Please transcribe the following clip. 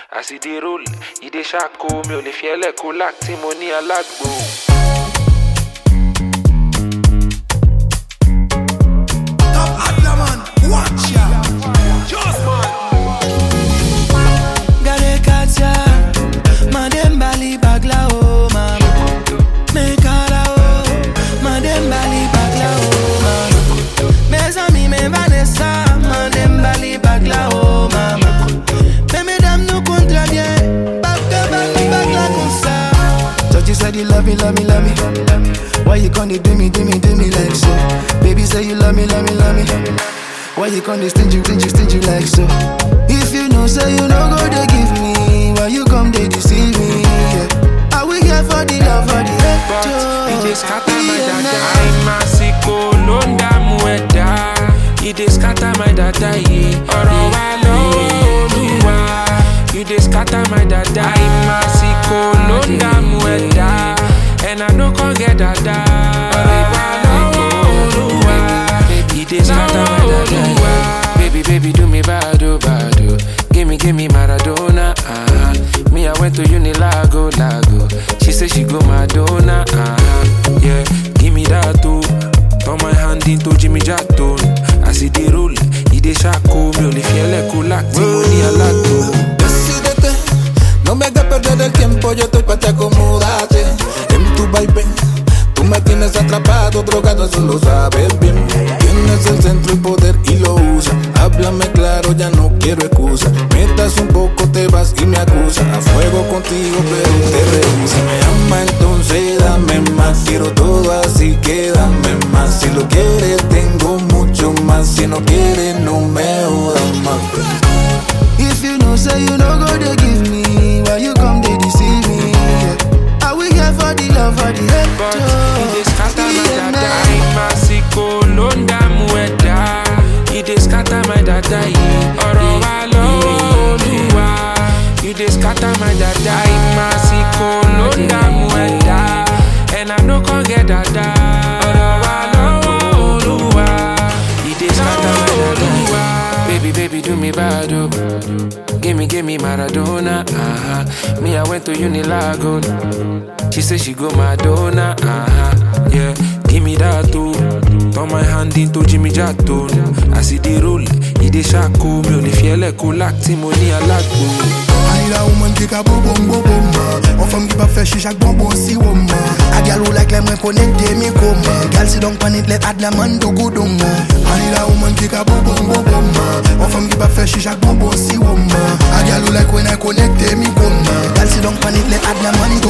As he dey roll, he dey shako. Mi ò lè fi ẹlẹ́kùn láti mo ní alágbo. Watch ya. Just man. Gare katia, madem bali bagla o mama. Me kara o, madem bali bagla o mama. Mes amis me Vanessa, madem bali bagla o mama. Me mesdames nous contre bien, bagla comme ça. Thought you said you love me. Why you gonna do me like so? Baby say you love me. Why you gonna stingy like so? If you know, say you no go to give me. Why you come they deceive me? Yeah. Are we here for the love, for the hate? But he just scatter my dada. I'm a sicko, londa mueda. He just scatter my dada, yeah. Ọ̀rọ̀ wa lọ́lúwa. You just scatter my dada. I'm a sicko, londa mueda. And I no con get dada. Ọ̀rọ̀ wa lọ́lúwa. He just scatter my dada. Baby, do me bado. Give me Maradona, Me, I went to Unilago. She said she go Madonna, Yeah, give me that too. Turn my hand into Jimmy Jatton. As he dey roll, he dey shako. Mi ò lè fi ẹlẹ́kùn láti mo ní alágbo. Decídete, no me hagas perder el tiempo, yo estoy pa' te acomodarte. En tu vaivén, tú me tienes atrapado, drogado, eso lo sabes bien. Tienes el centro y poder y lo usas. Háblame claro, ya no quiero excusa. Mientras un poco te vas y me acusa. A fuego contigo, pero te rehúsa. Si me ama, entonces dame más. Quiero todo así que dame más. Si lo quieres, tengo mucho más. Si no quieres, no me jodas más. If you know, say you no go to give me. Why you come they deceive me? Yeah. Are we here for the love, for the hate? But he just scatter my dada. I'm a sicko, londa mueda. He just scatter my dada, yeah. Ọ̀rọ̀ wa lọ́lúwa. You just scatter my dada. I'm a sicko, londa mueda. And I no con get dada. Ọ̀rọ̀ wa lọ́lúwa. He just scatter my dada. Baby, do me bado. Give me Maradona, Me, I went to Unilago. She said she go Madonna, Yeah, give me that too. Turn my hand into Jimmy Jatton. As he dey roll, he dey shako. Mi ò lè fi ẹlẹ́kùn láti mo ní alágbo. I need a woman qui a boum. On femme qui pas fait chicha bonbon si woman. A gal who like me connecte me come. Gal si donc pan it let add la man do good on. I need a woman qui a boum. On femme qui pas fait chicha bonbon si woman. A gal who like when I connecte me come. Gal si donc pan it let add la man do